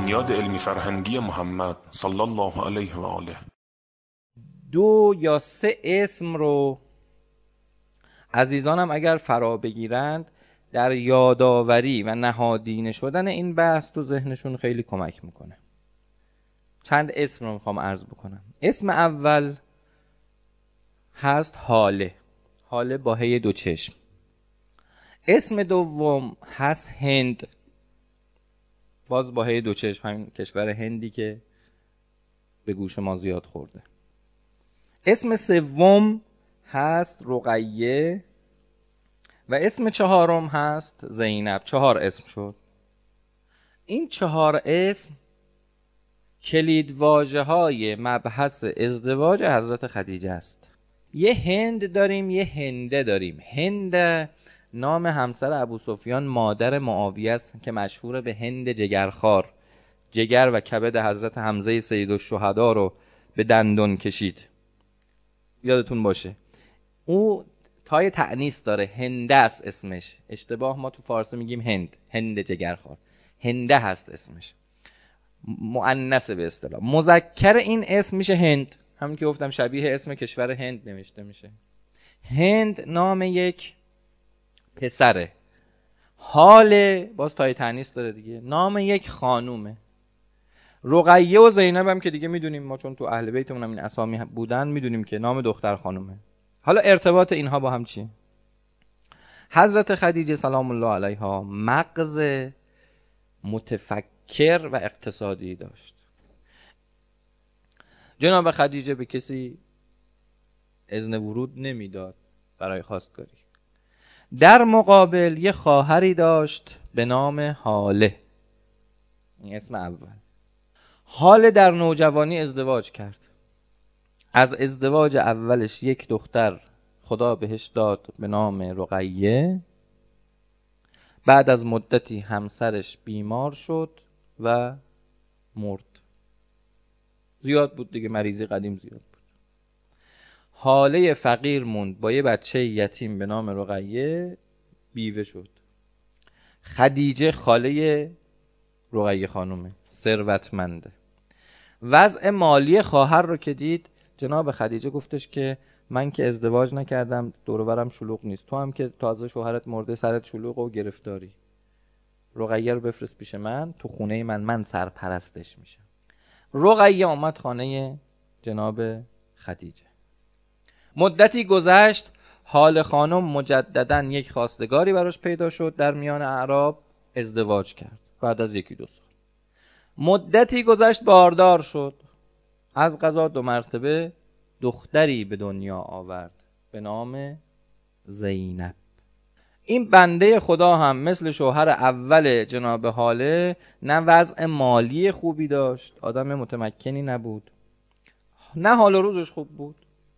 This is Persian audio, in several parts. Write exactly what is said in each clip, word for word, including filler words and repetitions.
بنیاد علمی فرهنگی محمد صلی الله علیه و آله. دو یا سه اسم رو عزیزانم اگر فرا بگیرند در یادآوری و نهادینه شدن این بحث تو ذهنشون خیلی کمک میکنه. چند اسم رو میخوام عرض بکنم. اسم اول هست حاله، حاله با هی دو چشم. اسم دوم هست هند، باز با هی دو چشم، همین کشور هندی که به گوش ما زیاد خورده. اسم سوم هست رقیه و اسم چهارم هست زینب. چهار اسم شد. این چهار اسم کلیدواژه های مبحث ازدواج حضرت خدیجه است. یه هند داریم، یه هنده داریم. هند نام همسر ابو سفیان مادر معاویه است که مشهور به هند جگرخوار، جگر و کبد حضرت حمزه سید الشهدا رو به دندون کشید، یادتون باشه. او تای تأنیث داره، هنده است اسمش. اشتباه ما تو فارسی میگیم هند، هند جگرخوار، هنده هست اسمش، مؤنث به اصطلاح. مذکر این اسم میشه هند، همون که گفتم شبیه اسم کشور هند نوشته میشه. هند نام یک پسره. حاله باز تای تأنیث داره دیگه، نام یک خانومه. رقیه و زینب هم که دیگه میدونیم ما، چون تو اهل بیتمون هم این اسامی بودن، میدونیم که نام دختر خانومه. حالا ارتباط اینها با هم چیه؟ حضرت خدیجه سلام الله علیها مغز متفکر و اقتصادی داشت. جناب خدیجه به کسی اذن ورود نمیداد برای خواستگاری. در مقابل یه خواهری داشت به نام حاله، این اسم اول. حاله در نوجوانی ازدواج کرد. از ازدواج اولش یک دختر خدا بهش داد به نام رقیه. بعد از مدتی همسرش بیمار شد و مرد. زیاد بود دیگه، مریضی قدیم زیاد بود. حاله فقیر موند با یه بچه یتیم به نام رقیه، بیوه شد. خدیجه خاله رقیه خانومه، ثروتمنده. وضع مالی خواهر رو که دید، جناب خدیجه گفتش که من که ازدواج نکردم، دور و برم شلوغ نیست، تو هم که تازه شوهرت مرده سرت شلوغ و گرفتاری، رقیه رو بفرست پیش من تو خونه من، من سرپرستش میشم. رقیه آمد خانه جناب خدیجه. مدتی گذشت، حال خانم مجدداً یک خواستگاری براش پیدا شد در میان اعراب، ازدواج کرد. بعد از یکی دو سال مدتی گذشت، باردار شد. از قضا دو مرتبه دختری به دنیا آورد به نام زینب. این بنده خدا هم مثل شوهر اول جناب حاله نه وضع مالی خوبی داشت، آدم متمکنی نبود، نه حال و روزش خوب بود.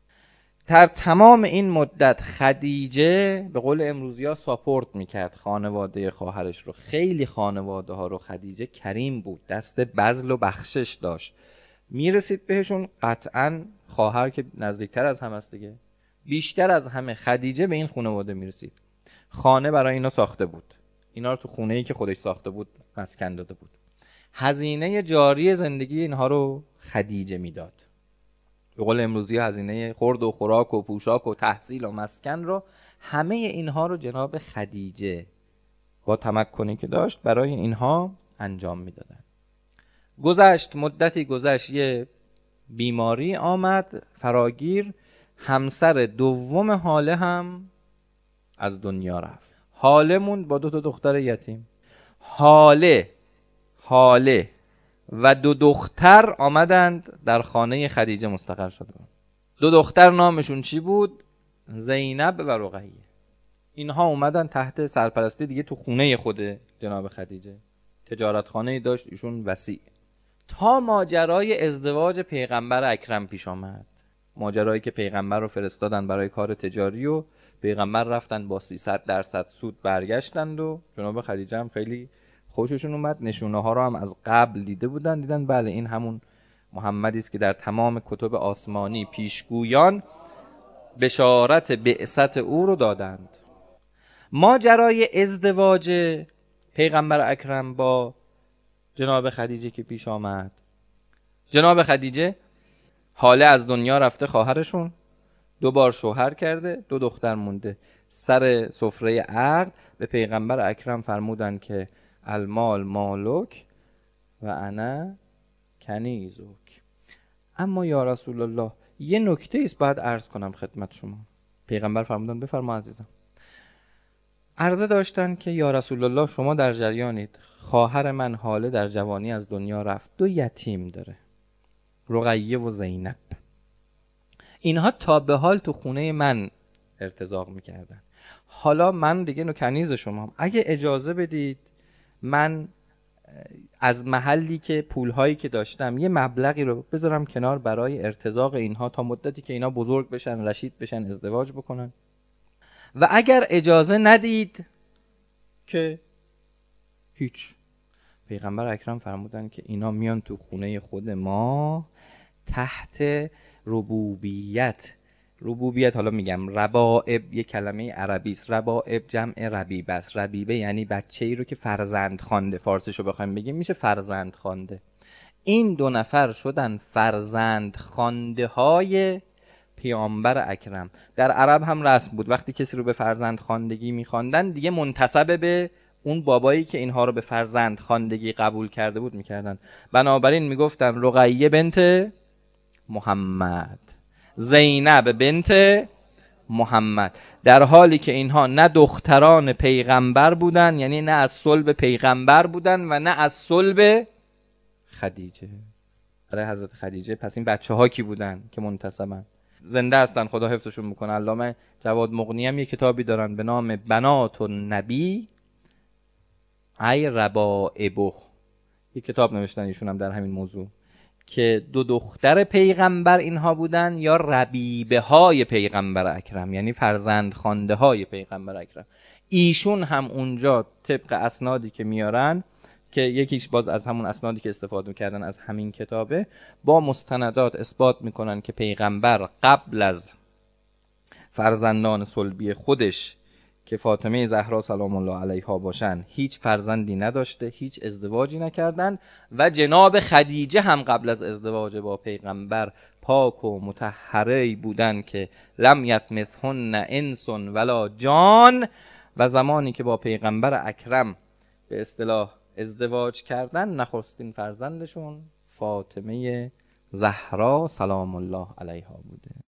در تمام این مدت خدیجه به قول امروزی‌ها ساپورت میکرد خانواده خواهرش رو. خیلی خانواده ها رو خدیجه کریم بود، دست بذل و بخشش داشت، میرسید بهشون. قطعاً خواهر که نزدیکتر از هم است دیگه، بیشتر از همه خدیجه به این خانواده میرسید. خانه برای اینا ساخته بود، اینا رو تو خونه‌ای که خودش ساخته بود مسکن داده بود. هزینه جاری زندگی اینها رو خدیجه میداد. به قول امروزی هزینه خورد و خوراک و پوشاک و تحصیل و مسکن رو، همه اینها رو جناب خدیجه با تمکنی که داشت برای اینها انجام میدادن. گذشت مدتی گذشت، یه بیماری آمد فراگیر. همسر دوم حاله هم از دنیا رفت. حاله موند با دو تا دختر یتیم. حاله حاله و دو دختر آمدند در خانه خدیجه مستقر شدند. دو دختر نامشون چی بود؟ زینب و رقیه. اینها اومدن تحت سرپرستی دیگه تو خونه خود جناب خدیجه. تجارت خانه‌ای داشت ایشون وسیع. تا ماجرای ازدواج پیغمبر اکرم پیش آمد. ماجرایی که پیغمبر رو فرستادن برای کار تجاری و پیغمبر رفتن با سیصد درصد سود برگشتند و جناب خدیجه هم خیلی خوششون اومد. نشونه ها رو هم از قبل دیده بودن، دیدن بله این همون محمدی است که در تمام کتب آسمانی پیشگویان بشارت بعثت او رو دادند. ماجرای ازدواج پیغمبر اکرم با جناب خدیجه که پیش آمد، جناب خدیجه حاله از دنیا رفته، خواهرشون دو بار شوهر کرده، دو دختر مونده. سر سفره عقد به پیغمبر اکرم فرمودن که المال مالک و انا کنیزک. اما یا رسول الله یه نکته ایست باید عرض کنم خدمت شما. پیغمبر فرمودن بفرما عزیزم. عرضه داشتن که یا رسول الله شما در جریانید، خواهر من حاله در جوانی از دنیا رفت، دو یتیم داره، رقیه و زینب. اینها تا به حال تو خونه من ارتزاق میکردن. حالا من دیگه نو کنیز شما، اگه اجازه بدید من از محلی که پولهایی که داشتم یه مبلغی رو بذارم کنار برای ارتزاق اینها تا مدتی که اینا بزرگ بشن، رشید بشن، ازدواج بکنن. و اگر اجازه ندید که هیچ. پیغمبر اکرم فرمودن که اینا میان تو خونه خود ما تحت ربوبیت. ربوبیت حالا میگم ربائب یه کلمه عربی است، ربائب جمع ربیبه است. ربیبه یعنی بچه‌ای رو که فرزند خوانده، فارسیشو بخوایم بگیم میشه فرزند خوانده. این دو نفر شدن فرزند خوانده های پیامبر اکرم. در عرب هم رسم بود وقتی کسی رو به فرزند خواندگی میخواندن دیگه منتسب به اون بابایی که اینها رو به فرزند خواندگی قبول کرده بود میکردن. بنابراین میگفتن رقیه بنت محمد، زینب بنت محمد، در حالی که اینها نه دختران پیغمبر بودن، یعنی نه از صلب پیغمبر بودن و نه از صلب خدیجه. برای حضرت خدیجه پس این بچه ها کی بودن که منتسبن؟ زنده هستن، خدا حفظشون میکنه. علامه جواد مغنی هم یه کتابی دارن به نام بنات النبی ای ربائبه، یه کتاب نوشتن ایشون هم در همین موضوع که دو دختر پیغمبر اینها بودن یا ربیبه های پیغمبر اکرم، یعنی فرزند خوانده های پیغمبر اکرم. ایشون هم اونجا طبق اسنادی که میارن که یکیش باز از همون اسنادی که استفاده کردن از همین کتابه، با مستندات اثبات میکنن که پیغمبر قبل از فرزندان صلبی خودش که فاطمه زهرا سلام الله علیها باشن هیچ فرزندی نداشته، هیچ ازدواجی نکردن و جناب خدیجه هم قبل از ازدواج با پیغمبر پاک و مطهره بودن که لم یطمثهن انس ولا جان. و زمانی که با پیغمبر اکرم به اصطلاح ازدواج کردن نخستین فرزندشون فاطمه زهرا سلام الله علیها بوده.